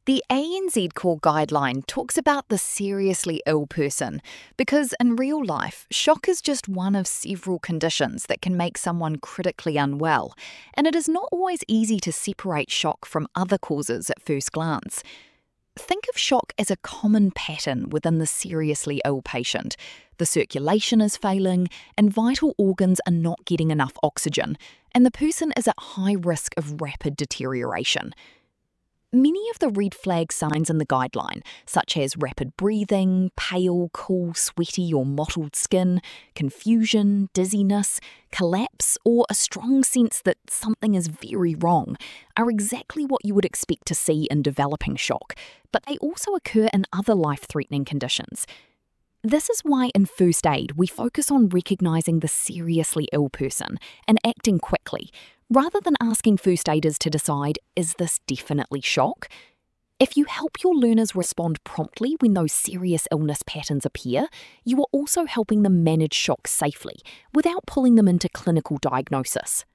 The ANZ Core Guideline talks about the seriously ill person because in real life, shock is just one of several conditions that can make someone critically unwell, and it is not always easy to separate shock from other causes at first glance. Think of shock as a common pattern within the seriously ill patient. The circulation is failing, and vital organs are not getting enough oxygen, and the person is at high risk of rapid deterioration. Many of the red flag signs in the guideline, such as rapid breathing, pale, cool, sweaty or mottled skin, confusion, dizziness, collapse, or a strong sense that something is very wrong, are exactly what you would expect to see in developing shock, but they also occur in other life-threatening conditions. This is why in first aid we focus on recognising the seriously ill person and acting quickly, rather than asking first aiders to decide, is this definitely shock? If you help your learners respond promptly when those serious illness patterns appear, you are also helping them manage shock safely, without pulling them into clinical diagnosis.